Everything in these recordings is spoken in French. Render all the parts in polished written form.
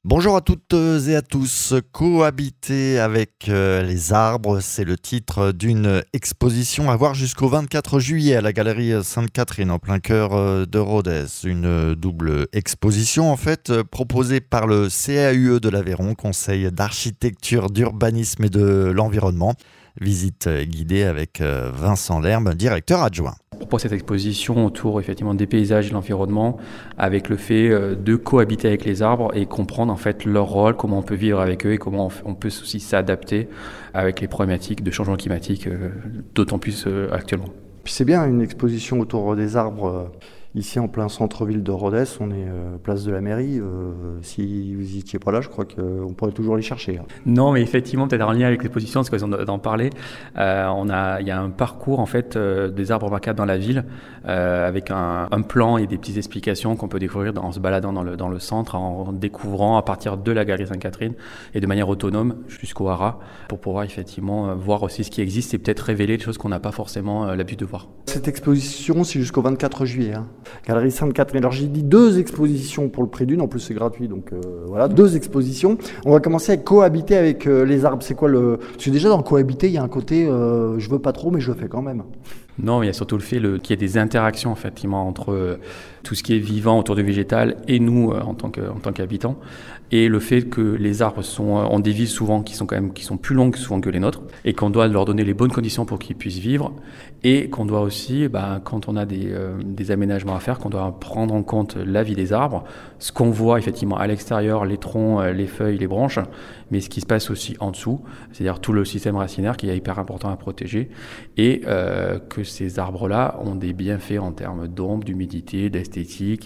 Bonjour à toutes et à tous. Cohabiter avec les arbres, c'est le titre d'une exposition à voir jusqu'au 24 juillet à la galerie Sainte-Catherine en plein cœur de Rodez. Une double exposition en fait proposée par le CAUE de l'Aveyron, Conseil d'architecture, d'urbanisme et de l'environnement. Visite guidée avec Vincent Lerme, directeur adjoint. On propose cette exposition autour effectivement des paysages et de l'environnement, avec le fait de cohabiter avec les arbres et comprendre en fait leur rôle, comment on peut vivre avec eux et comment on peut aussi s'adapter avec les problématiques de changement climatique, d'autant plus actuellement. Puis c'est bien une exposition autour des arbres. Ici en plein centre-ville de Rodez, on est place de la mairie. Si vous n'étiez pas là, je crois qu'on pourrait toujours les chercher. Non, mais effectivement, peut-être en lien avec l'exposition, c'est l'occasion d'en parler. Il y a un parcours en fait des arbres remarquables dans la ville, avec un plan et des petites explications qu'on peut découvrir en se baladant dans le centre, en découvrant à partir de la galerie Sainte-Catherine et de manière autonome jusqu'au Haras, pour pouvoir effectivement voir aussi ce qui existe et peut-être révéler des choses qu'on n'a pas forcément l'habitude de voir. Cette exposition, c'est jusqu'au 24 juillet. Galerie Sainte-Catherine. Alors j'ai dit 2 expositions pour le prix d'une, en plus c'est gratuit, donc voilà, 2 expositions. On va commencer avec cohabiter avec les arbres. C'est quoi le... Parce que déjà dans cohabiter, il y a un côté je veux pas trop, mais je le fais quand même. Non, il y a surtout le fait qu'il y ait des interactions effectivement entre tout ce qui est vivant autour du végétal et nous en tant qu'habitants, et le fait que les arbres ont des vies souvent qui sont plus longues souvent que les nôtres, et qu'on doit leur donner les bonnes conditions pour qu'ils puissent vivre, et qu'on doit aussi, quand on a des aménagements à faire, qu'on doit prendre en compte la vie des arbres, ce qu'on voit effectivement à l'extérieur, les troncs, les feuilles, les branches, mais ce qui se passe aussi en dessous, c'est-à-dire tout le système racinaire qui est hyper important à protéger, et que ces arbres-là ont des bienfaits en termes d'ombre, d'humidité, d'esthétique,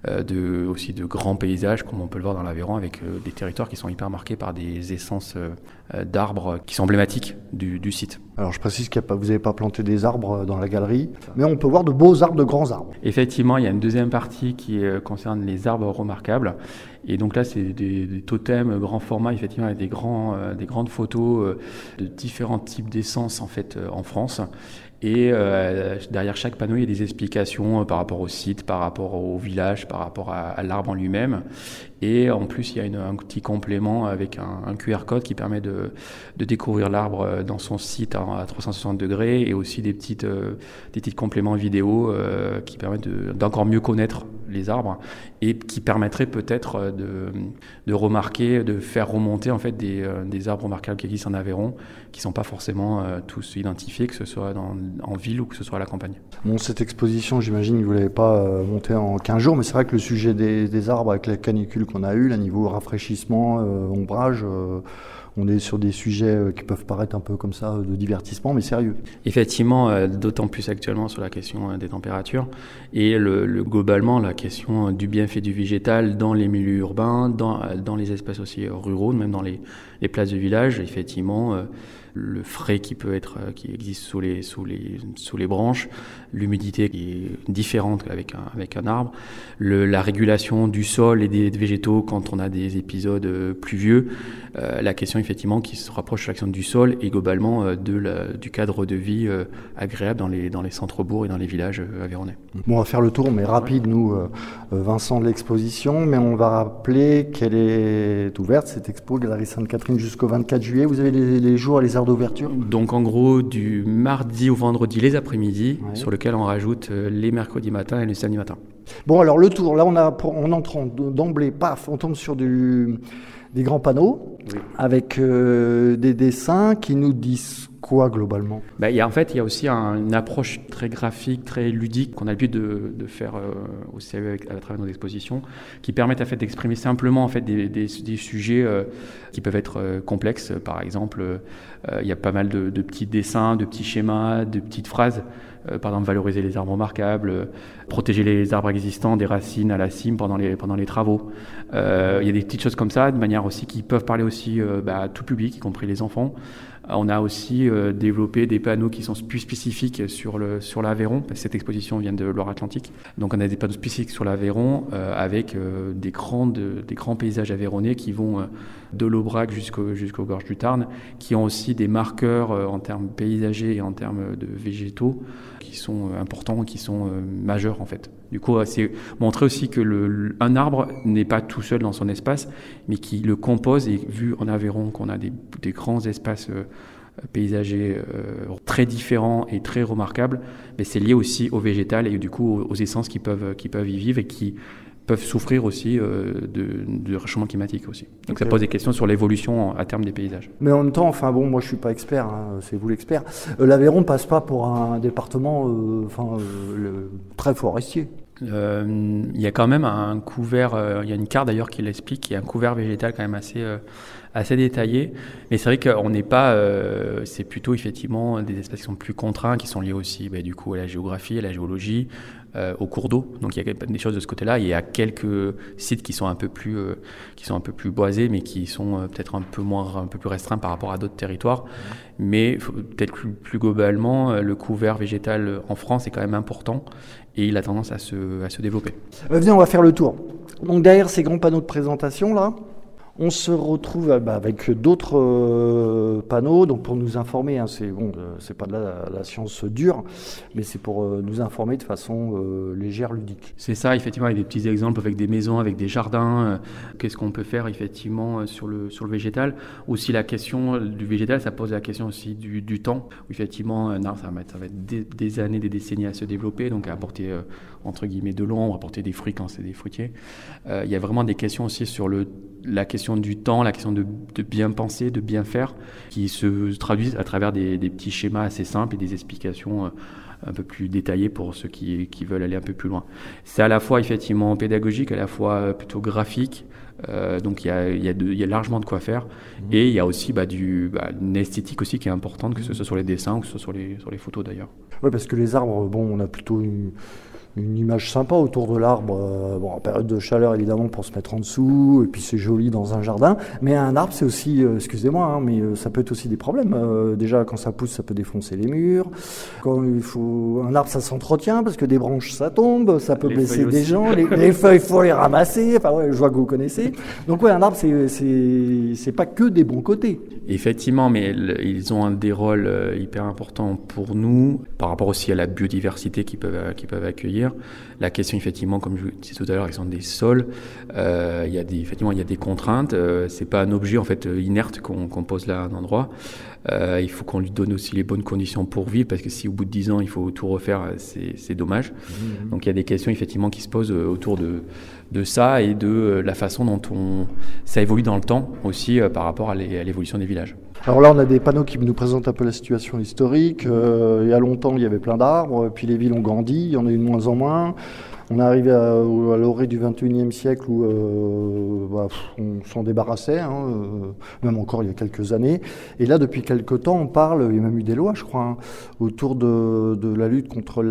aussi de grands paysages, comme on peut le voir dans l'Aveyron, avec des territoires qui sont hyper marqués par des essences d'arbres qui sont emblématiques du site. Alors je précise que vous n'avez pas planté des arbres dans la galerie, mais on peut voir de beaux arbres, de grands arbres. Effectivement, il y a une deuxième partie qui concerne les arbres remarquables. Et donc là, c'est des totems grand format, effectivement, avec des grandes photos de différents types d'essences en fait en France. Et derrière chaque panneau, il y a des explications par rapport au site, par rapport au village, par rapport à l'arbre en lui-même. Et en plus, il y a un petit complément avec un QR code qui permet de découvrir l'arbre dans son site à 360 degrés, et aussi des petits compléments vidéo qui permettent d'encore mieux connaître les arbres, et qui permettraient peut-être de remarquer, de faire remonter en fait des arbres remarquables qui existent en Aveyron, qui ne sont pas forcément tous identifiés, que ce soit en ville ou que ce soit à la campagne. Bon, cette exposition, j'imagine que vous ne l'avez pas montée en 15 jours, mais c'est vrai que le sujet des arbres avec la canicule qu'on a eue, là, niveau rafraîchissement, ombrage, on est sur des sujets qui peuvent paraître un peu comme ça, de divertissement, mais sérieux. Effectivement, d'autant plus actuellement sur la question des températures, et globalement la question du bienfait du végétal dans les milieux urbains, dans les espaces aussi ruraux, même dans les places de village. Effectivement, le frais qui existe sous les branches, l'humidité qui est différente avec un arbre, la régulation du sol et des végétaux quand on a des épisodes pluvieux, la question effectivement qui se rapproche de l'action du sol, et globalement du cadre de vie agréable dans les centres-bourgs et dans les villages aveyronnais. Bon, on va faire le tour, mais rapide, nous, Vincent, de l'exposition, mais on va rappeler qu'elle est ouverte, cette expo, Galerie Sainte-Catherine, jusqu'au 24 juillet. Vous avez les jours et les heures d'ouverture? Donc en gros, du mardi au vendredi les après-midi, ouais, sur lequel on rajoute les mercredis matins et les samedis matins. Bon, alors le tour, là on entre d'emblée, paf, on tombe sur des grands panneaux, oui, avec des dessins qui nous disent quoi globalement? Il y a aussi une approche très graphique, très ludique qu'on a l'habitude de faire au CAUE à travers nos expositions, qui permettent en fait d'exprimer simplement en fait des sujets qui peuvent être complexes. Par exemple, il y a pas mal de petits dessins, de petits schémas, de petites phrases. Par exemple, valoriser les arbres remarquables, protéger les arbres existants des racines à la cime pendant les travaux. Il y a des petites choses comme ça, de manière aussi qui peuvent parler aussi à tout public, y compris les enfants. On a aussi développé des panneaux qui sont plus spécifiques sur l'Aveyron, parce que cette exposition vient de Loire-Atlantique. Donc on a des panneaux spécifiques sur l'Aveyron avec des grands paysages aveyronnais qui vont de l'Aubrac jusqu'aux gorges du Tarn, qui ont aussi des marqueurs en termes paysagers et en termes de végétaux qui sont importants, qui sont majeurs en fait. Du coup, c'est montrer aussi que un arbre n'est pas tout seul dans son espace, mais qui le compose. Et vu en Aveyron qu'on a des grands espaces paysagers très différents et très remarquables, mais c'est lié aussi au végétal et du coup aux essences qui peuvent y vivre et qui peuvent souffrir aussi de réchauffement climatique aussi. Donc ça pose des questions sur l'évolution à terme des paysages. Mais en même temps, moi je suis pas expert, hein, c'est vous l'expert. L'Aveyron passe pas pour un département très forestier. Il y a quand même un couvert, il y a une carte d'ailleurs qui l'explique, il y a un couvert végétal quand même assez détaillé, mais c'est vrai qu'on n'est pas, c'est plutôt effectivement des espaces qui sont plus contraints, qui sont liés aussi du coup à la géographie, à la géologie, au cours d'eau. Donc il y a des choses de ce côté-là. Il y a quelques sites qui sont un peu plus boisés, mais qui sont peut-être un peu plus restreints par rapport à d'autres territoires. Mais peut-être plus globalement, le couvert végétal en France est quand même important et il a tendance à se développer. Venez, on va faire le tour. Donc derrière ces grands panneaux de présentation là, on se retrouve avec d'autres panneaux, donc pour nous informer, hein, c'est pas de la science dure, mais c'est pour nous informer de façon légère, ludique. C'est ça, effectivement, avec des petits exemples, avec des maisons, avec des jardins, qu'est-ce qu'on peut faire effectivement sur le végétal. Aussi la question du végétal, ça pose la question aussi du temps, où effectivement un arbre, ça va mettre des années, des décennies à se développer, donc à apporter entre guillemets de l'ombre, apporter des fruits quand c'est des fruitiers. Il y a vraiment des questions aussi sur la question du temps, la question de bien penser, de bien faire, qui se traduisent à travers des petits schémas assez simples et des explications un peu plus détaillées pour ceux qui veulent aller un peu plus loin. C'est à la fois effectivement pédagogique, à la fois plutôt graphique, donc il y a largement de quoi faire, et il y a aussi une esthétique aussi qui est importante, que ce soit sur les dessins ou que ce soit sur les photos d'ailleurs. Oui, parce que les arbres, on a plutôt une image sympa autour de l'arbre, en période de chaleur évidemment pour se mettre en dessous, et puis c'est joli dans un jardin, mais un arbre c'est aussi, excusez-moi, hein, mais ça peut être aussi des problèmes. Déjà quand ça pousse ça peut défoncer les murs, un arbre ça s'entretient parce que des branches ça tombe, ça peut blesser des gens, les feuilles il faut les ramasser, je vois que vous connaissez. Donc un arbre c'est pas que des bons côtés. Effectivement, mais ils ont des rôles hyper importants pour nous, par rapport aussi à la biodiversité qu'ils peuvent accueillir. La question, effectivement, comme je disais tout à l'heure, ils sont des sols. Il y a des contraintes. C'est pas un objet en fait inerte qu'on pose là à un endroit. Il faut qu'on lui donne aussi les bonnes conditions pour vivre, parce que si au bout de 10 ans il faut tout refaire, c'est dommage. Donc il y a des questions effectivement qui se posent autour de ça et de la façon dont ça évolue dans le temps aussi par rapport à l'évolution des villages. Alors là, on a des panneaux qui nous présentent un peu la situation historique. Il y a longtemps, il y avait plein d'arbres, puis les villes ont grandi, il y en a eu de moins en moins. On est arrivé à l'orée du 21e siècle où on s'en débarrassait, même encore il y a quelques années. Et là, depuis quelques temps, on parle, il y a même eu des lois, je crois, autour de la lutte contre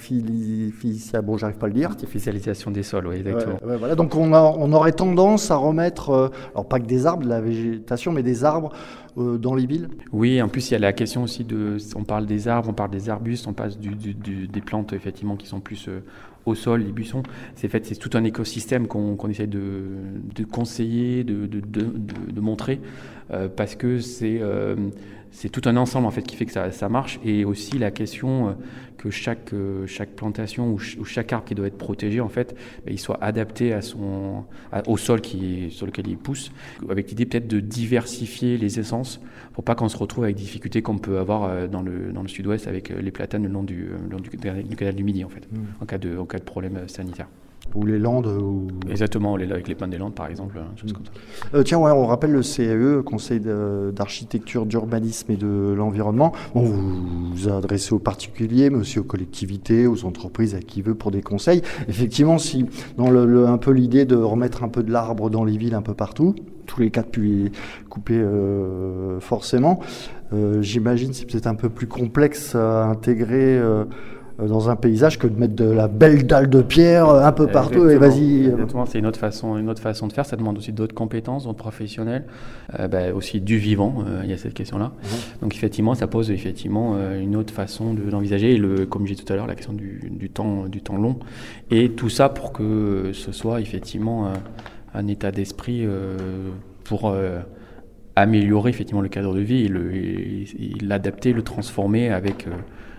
l'artificialisation des sols, oui, exactement. Ouais, voilà. Donc on aurait tendance à remettre, alors pas que des arbres, de la végétation, mais des arbres dans les villes. Oui, en plus il y a la question aussi on parle des arbres, on parle des arbustes, on passe des plantes effectivement qui sont plus au sol, les buissons. C'est tout un écosystème qu'on essaie de conseiller, de montrer, parce que c'est tout un ensemble en fait qui fait que ça marche, et aussi la question que chaque plantation ou chaque arbre qui doit être protégé en fait, il soit adapté au sol sur lequel il pousse, avec l'idée peut-être de diversifier les essences pour pas qu'on se retrouve avec des difficultés qu'on peut avoir dans le sud-ouest avec les platanes le long du canal du Midi en fait, en cas de problème sanitaire. Ou les Landes. Exactement, avec les pins des Landes par exemple, choses comme ça. On rappelle le CAE, Conseil d'architecture, d'urbanisme et de l'environnement. Vous vous adressez aux particuliers, mais aussi aux collectivités, aux entreprises, à qui veut pour des conseils. Effectivement, si dans un peu l'idée de remettre un peu de l'arbre dans les villes un peu partout, tous les cas puis couper forcément, j'imagine c'est peut-être un peu plus complexe à intégrer dans un paysage que de mettre de la belle dalle de pierre un peu partout. Exactement. Et vas-y. Exactement, c'est une autre façon de faire. Ça demande aussi d'autres compétences, d'autres professionnels, aussi du vivant. Il y a cette question-là. Donc effectivement, ça pose une autre façon d'envisager. Et comme je disais tout à l'heure, la question du temps long. Et tout ça pour que ce soit effectivement un état d'esprit pour améliorer effectivement le cadre de vie et l'adapter, le transformer avec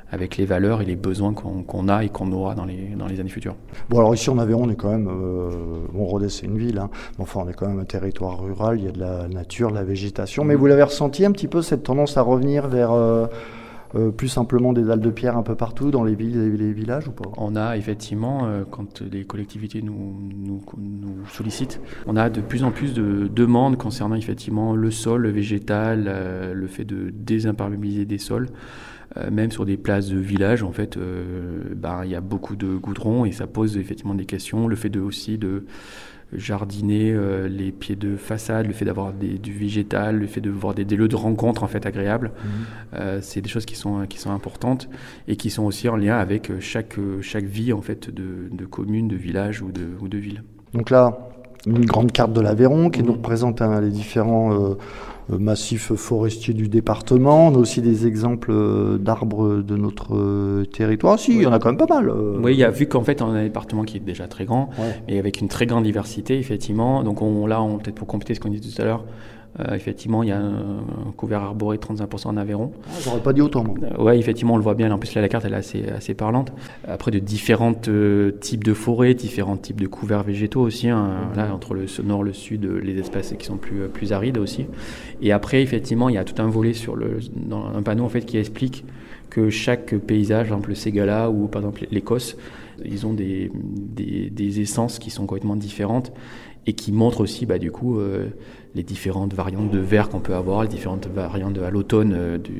avec les valeurs et les besoins qu'on a et qu'on aura dans les années futures. Bon, alors ici en Aveyron, on est quand même, bon, Rodez c'est une ville, hein, mais enfin on est quand même un territoire rural, il y a de la nature, de la végétation, mais vous l'avez ressenti un petit peu cette tendance à revenir vers plus simplement des dalles de pierre un peu partout dans les villes et les villages ou pas? On a effectivement, quand les collectivités nous sollicitent, on a de plus en plus de demandes concernant effectivement le sol, le végétal, le fait de désimperméabiliser des sols. Même sur des places de village, en fait, il y a beaucoup de goudron et ça pose effectivement des questions. Le fait aussi de jardiner les pieds de façade, le fait d'avoir du végétal, le fait de voir des lieux de rencontre en fait agréables, c'est des choses qui sont importantes et qui sont aussi en lien avec chaque vie en fait de commune, de village ou de ville. Donc là, une grande carte de l'Aveyron qui nous représente les différents massifs forestiers du département. On a aussi des exemples d'arbres de notre territoire. Si, il y en a quand même pas mal. Oui, vu qu'en fait on a un département qui est déjà très grand, et avec une très grande diversité, effectivement. Donc peut-être pour compléter ce qu'on disait tout à l'heure, effectivement, il y a un couvert arboré de 35% en Aveyron. J'aurais pas dit autant, moi. Oui, effectivement, on le voit bien. En plus, là, la carte, elle est assez parlante. Après, de différents types de forêts, différents types de couverts végétaux aussi. Là, entre le nord, le sud, les espaces qui sont plus arides aussi. Et après, effectivement, il y a tout un volet dans un panneau en fait, qui explique que chaque paysage, par exemple le Ségala ou par exemple l'Écosse, ils ont des essences qui sont complètement différentes et qui montrent aussi du coup les différentes variantes de vert qu'on peut avoir, les différentes variantes à l'automne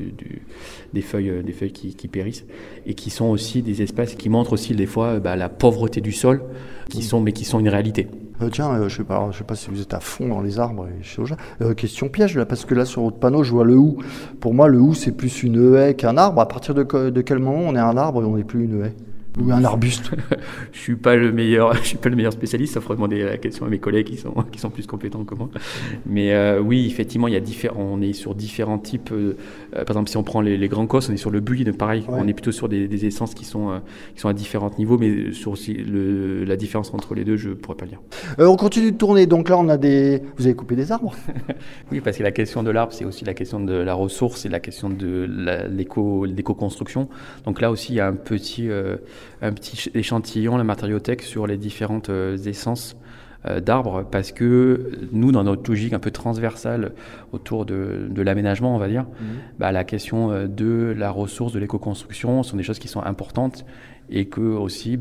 des feuilles qui périssent, et qui sont aussi des espaces qui montrent aussi des fois la pauvreté du sol, qui sont une réalité. Tiens, je sais pas si vous êtes à fond dans les arbres. Question piège là, parce que là sur votre panneau, je vois le hou. Pour moi, le hou c'est plus une haie qu'un arbre. À partir de quel moment on est un arbre et on n'est plus une haie? Ou un arbuste? Je suis pas le meilleur spécialiste. Ça faudrait demander la question à mes collègues qui sont plus compétents que moi. Mais oui, effectivement, on est sur différents types. Par exemple, si on prend les grands cosses, on est sur le buis, pareil. Ouais. On est plutôt sur des essences qui sont à différents niveaux, mais sur aussi la différence entre les deux, je pourrais pas le dire. On continue de tourner. Donc là, vous avez coupé des arbres? Oui, parce que la question de l'arbre, c'est aussi la question de la ressource et la question de l'éco-construction. Donc là aussi, il y a un petit échantillon, la matériothèque, sur les différentes essences d'arbres, parce que nous, dans notre logique un peu transversale autour de l'aménagement, on va dire, la question de la ressource, de l'éco-construction sont des choses qui sont importantes, et que aussi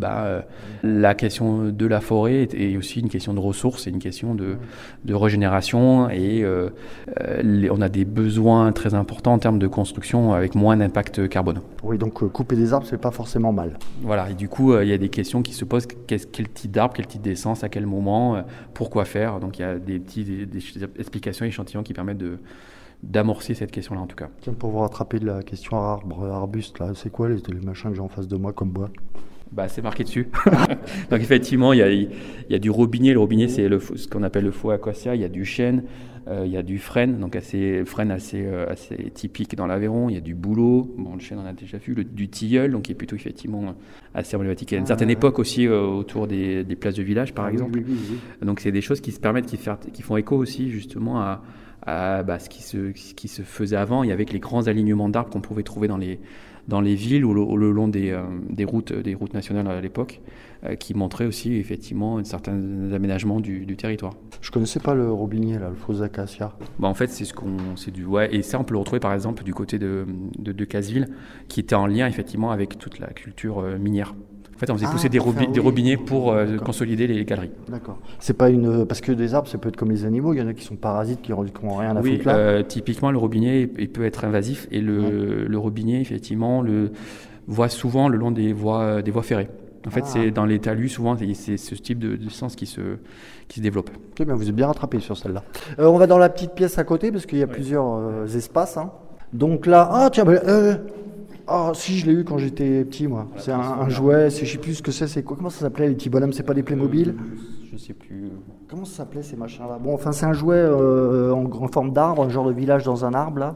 la question de la forêt est aussi une question de ressources, et une question de régénération, et on a des besoins très importants en termes de construction avec moins d'impact carbone. Oui, donc couper des arbres, c'est pas forcément mal. Voilà, et du coup, il y a des questions qui se posent. Quel type d'arbre, quel type d'essence, à quel moment, pourquoi faire? Donc il y a des explications, échantillons qui permettent d'amorcer cette question-là en tout cas. Tiens, pour vous rattraper de la question arbre-arbuste, là, c'est quoi les machins que j'ai en face de moi comme bois? C'est marqué dessus. Donc effectivement, il y a du robinet. Le robinet, c'est ce qu'on appelle le faux acacia. Il y a du chêne, il y a du frêne, donc frêne assez typique dans l'Aveyron. Il y a du bouleau. Bon, le chêne, on a déjà vu. Du tilleul, donc qui est plutôt effectivement assez emblématique. À une certaine époque aussi, autour des places de village, par exemple. Oui. Donc c'est des choses qui se permettent, qui font écho aussi justement à ce qui se faisait avant, et avec les grands alignements d'arbres qu'on pouvait trouver dans les villes ou le long des routes nationales à l'époque, qui montraient aussi effectivement un certain aménagement du territoire. Je connaissais pas le robinier là, le faux acacia. En fait, et ça on peut le retrouver par exemple du côté de Casseville, qui était en lien effectivement avec toute la culture minière. En fait, on faisait pousser des robinets pour consolider les galeries. D'accord. C'est pas parce que des arbres, ça peut être comme les animaux. Il y en a qui sont parasites, qui n'ont rien à foutre là. Typiquement, le robinet, il peut être invasif, et le robinet, effectivement, le voit souvent le long des voies ferrées. En fait, c'est dans les talus, souvent, c'est ce type de sens qui se développe. Okay, bien, vous êtes bien rattrapé sur celle-là. On va dans la petite pièce à côté, parce qu'il y a plusieurs espaces. Hein. Donc là, si, je l'ai eu quand j'étais petit, moi. C'est un jouet, je sais plus ce que c'est quoi? Comment ça s'appelait, les petits bonhommes? C'est pas des Playmobil? Je sais plus. Comment ça s'appelait ces machins-là? Bon, enfin, c'est un jouet en forme d'arbre, un genre de village dans un arbre, là.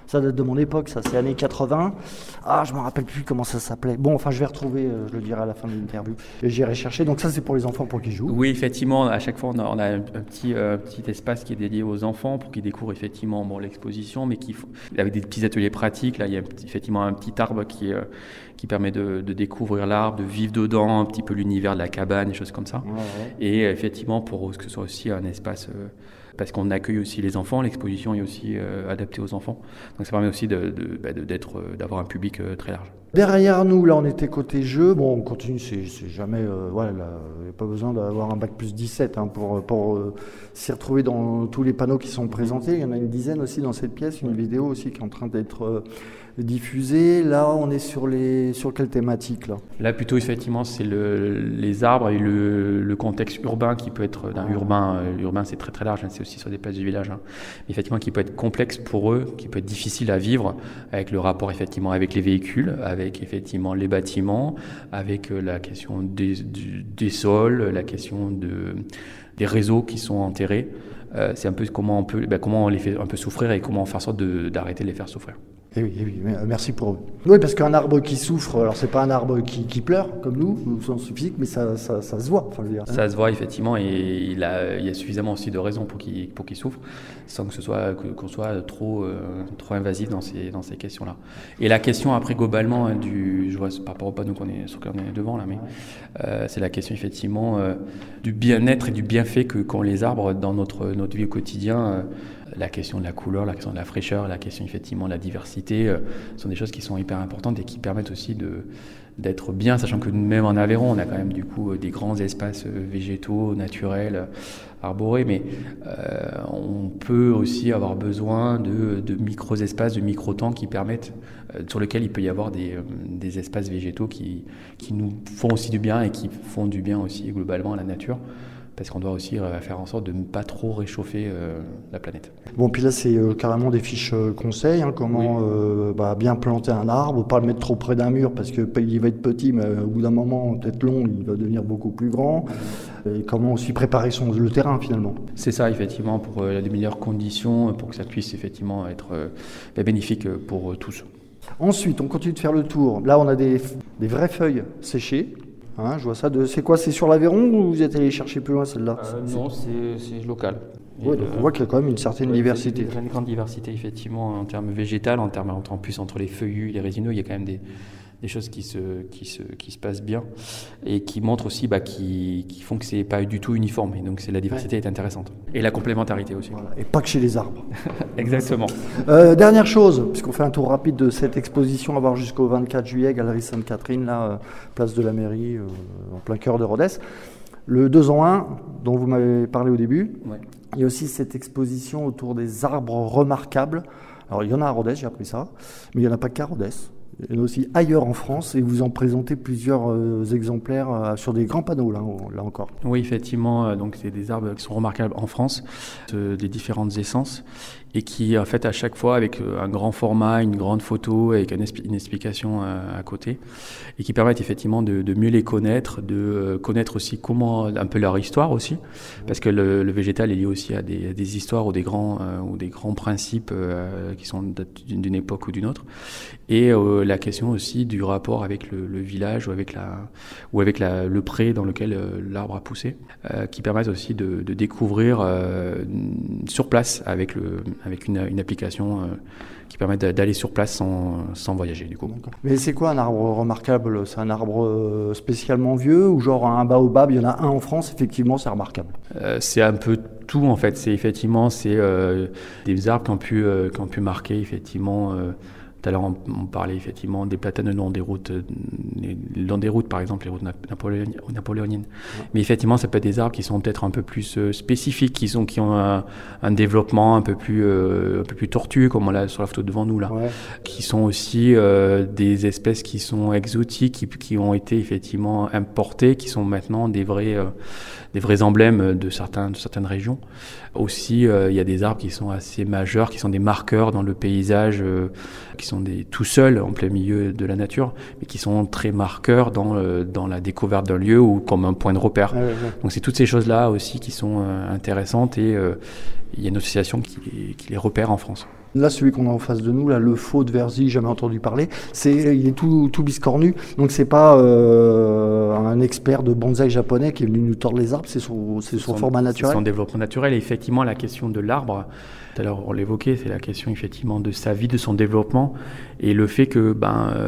Ça date de mon époque, ça, c'est années 80. Ah, je me rappelle plus comment ça s'appelait. Bon, enfin, je vais retrouver, je le dirai à la fin de l'interview. Et j'irai chercher. Donc ça, c'est pour les enfants pour qu'ils jouent. Oui, effectivement, à chaque fois, on a un petit espace qui est dédié aux enfants pour qu'ils découvrent effectivement l'exposition, mais avec des petits ateliers pratiques. Là, il y a effectivement un petit arbre qui permet de découvrir l'arbre, de vivre dedans, un petit peu l'univers de la cabane, des choses comme ça. Et effectivement, pour que ce soit aussi un espace, parce qu'on accueille aussi les enfants, l'exposition est aussi adaptée aux enfants. Donc ça permet aussi d'avoir un public très large. Derrière nous, là, on était côté jeu. Bon, on continue, c'est jamais... il n'y a pas besoin d'avoir un bac plus 17 pour s'y retrouver dans tous les panneaux qui sont présentés. Il y en a une dizaine aussi dans cette pièce, une vidéo aussi qui est en train d'être diffusée. Là, on est sur quelle thématique, là ? Là, plutôt, effectivement, c'est les arbres et le contexte urbain qui peut être d'un urbain. Urbain, c'est très très large, c'est aussi sur des places du village. Mais effectivement, qui peut être complexe pour eux, qui peut être difficile à vivre avec le rapport, effectivement, avec les véhicules, avec effectivement les bâtiments, avec la question des sols, la question des réseaux qui sont enterrés. C'est un peu comment on les fait un peu souffrir et comment faire en sorte d'arrêter de les faire souffrir. Eh oui, merci pour eux. Oui, parce qu'un arbre qui souffre, alors c'est pas un arbre qui pleure comme nous, au sens physique, mais ça se voit. Enfin, je veux dire. Ça se voit effectivement, et il y a suffisamment aussi de raisons pour qu'il souffre, sans qu'on soit trop invasif dans ces questions-là. Et la question après globalement je vois par rapport au panneau sur lequel on est devant là, mais c'est la question effectivement du bien-être et du bienfait qu'ont les arbres dans notre vie au quotidien. La question de la couleur, la question de la fraîcheur, la question effectivement de la diversité sont des choses qui sont hyper importantes et qui permettent aussi d'être bien, sachant que même en Aveyron, on a quand même du coup des grands espaces végétaux, naturels, arborés, mais on peut aussi avoir besoin de micro-espaces, de micro-temps qui permettent, sur lesquels il peut y avoir des espaces végétaux qui nous font aussi du bien et qui font du bien aussi globalement à la nature. Parce qu'on doit aussi faire en sorte de ne pas trop réchauffer la planète. Bon, puis là, c'est carrément des fiches conseils, comment bien planter un arbre, pas le mettre trop près d'un mur, parce qu'il va être petit, mais au bout d'un moment, peut-être long, il va devenir beaucoup plus grand. Et comment aussi préparer le terrain, finalement. C'est ça, effectivement, pour les meilleures conditions, pour que ça puisse effectivement être bénéfique pour tous. Ensuite, on continue de faire le tour. Là, on a des vraies feuilles séchées. Je vois ça. C'est quoi ? C'est sur l'Aveyron ou vous êtes allé chercher plus loin celle-là ? Non, c'est local. Ouais, donc on voit qu'il y a quand même une certaine diversité. Il y a une grande diversité, effectivement, en termes végétal, en plus entre les feuillus, les résineux, il y a quand même des choses qui se passent bien et qui montrent aussi qui font que c'est pas du tout uniforme. Et donc la diversité est intéressante. Et la complémentarité aussi. Voilà. Et pas que chez les arbres. Exactement. Dernière chose, puisqu'on fait un tour rapide de cette exposition à voir jusqu'au 24 juillet, Galerie Sainte-Catherine, là, place de la mairie, en plein cœur de Rodez. Le 2 en 1, dont vous m'avez parlé au début, il y a aussi cette exposition autour des arbres remarquables. Alors il y en a à Rodez, j'ai appris ça, mais il n'y en a pas qu'à Rodez. Il y en a aussi ailleurs en France et vous en présentez plusieurs exemplaires sur des grands panneaux là encore. Oui, effectivement, donc c'est des arbres qui sont remarquables en France, des différentes essences et qui en fait à chaque fois avec un grand format, une grande photo avec une explication à côté et qui permettent effectivement de mieux les connaître, de connaître aussi un peu leur histoire aussi, parce que le végétal est lié aussi à des histoires ou des grands principes qui sont d'une époque ou d'une autre, et la question aussi du rapport avec le village ou avec le pré dans lequel l'arbre a poussé, qui permettent aussi de découvrir sur place avec une application qui permet d'aller sur place sans voyager du coup. Mais c'est quoi un arbre remarquable ? C'est un arbre spécialement vieux ou genre un baobab ? Il y en a un en France, effectivement, c'est remarquable. C'est un peu tout en fait. C'est des arbres qui ont pu marquer effectivement. Tout à l'heure, on parlait effectivement des platanes le long des routes, par exemple, les routes napoléoniennes. Mais effectivement, ça peut être des arbres qui sont peut-être un peu plus spécifiques, qui ont un développement un peu plus tortueux, comme on l'a sur la photo devant nous là, qui sont aussi des espèces qui sont exotiques, qui ont été effectivement importées, qui sont maintenant des vrais emblèmes de certaines régions. Aussi, il y a des arbres qui sont assez majeurs, qui sont des marqueurs dans le paysage, qui sont tout seuls en plein milieu de la nature, mais qui sont très marqueurs dans la découverte d'un lieu ou comme un point de repère. Donc c'est toutes ces choses-là aussi qui sont intéressantes et il y a une association qui les repère en France. Là, celui qu'on a en face de nous, là, le faux de Verzy, jamais entendu parler, il est tout biscornu, donc c'est pas un expert de bonsaï japonais qui est venu nous tordre les arbres, c'est son format naturel. C'est son développement naturel, et effectivement la question de l'arbre, tout à l'heure on l'évoquait, c'est la question effectivement de sa vie, de son développement, et le fait que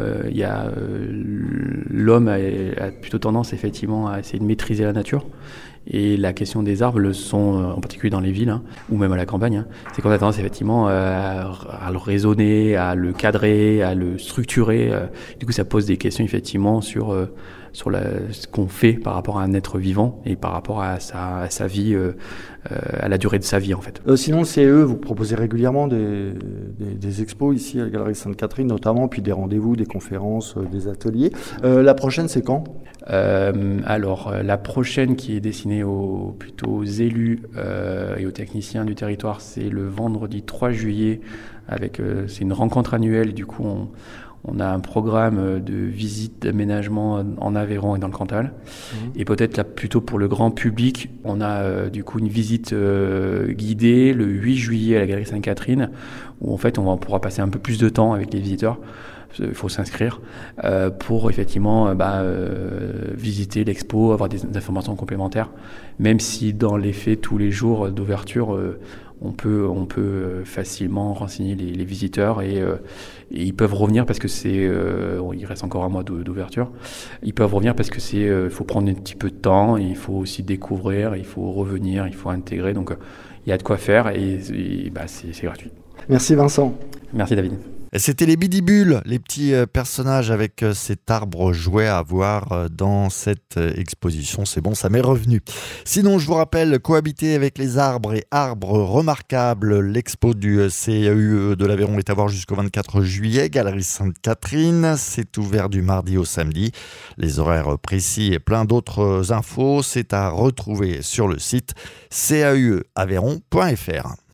l'homme a plutôt tendance effectivement à essayer de maîtriser la nature. Et la question des arbres, le sont en particulier dans les villes, ou même à la campagne, c'est qu'on a tendance effectivement à le raisonner, à le cadrer, à le structurer. Du coup, ça pose des questions effectivement sur ce qu'on fait par rapport à un être vivant et par rapport à sa vie, à la durée de sa vie en fait. Sinon, le CEE, vous proposez régulièrement des expos ici à la Galerie Sainte-Catherine notamment, puis des rendez-vous, des conférences, des ateliers. La prochaine, c'est quand ? Alors, la prochaine qui est destinée plutôt aux élus et aux techniciens du territoire, c'est le vendredi 3 juillet. C'est une rencontre annuelle. Du coup, on a un programme de visite d'aménagement en Aveyron et dans le Cantal. Et peut-être là, plutôt pour le grand public, on a du coup une visite guidée le 8 juillet à la Galerie Sainte-Catherine, où en fait on pourra passer un peu plus de temps avec les visiteurs. Il faut s'inscrire pour effectivement visiter l'expo, avoir des informations complémentaires, même si dans les faits, tous les jours d'ouverture, on peut facilement renseigner les visiteurs et ils peuvent revenir parce que il reste encore un mois d'ouverture. Ils peuvent revenir parce que il faut prendre un petit peu de temps, il faut aussi découvrir, il faut revenir, il faut intégrer. Donc il y a de quoi faire et c'est gratuit. Merci Vincent. Merci David. Et c'était les Bidibules, les petits personnages avec cet arbre jouet à voir dans cette exposition. C'est bon, ça m'est revenu. Sinon, je vous rappelle, cohabiter avec les arbres et arbres remarquables. L'expo du CAUE de l'Aveyron est à voir jusqu'au 24 juillet, Galerie Sainte-Catherine. C'est ouvert du mardi au samedi. Les horaires précis et plein d'autres infos, c'est à retrouver sur le site caueaveyron.fr.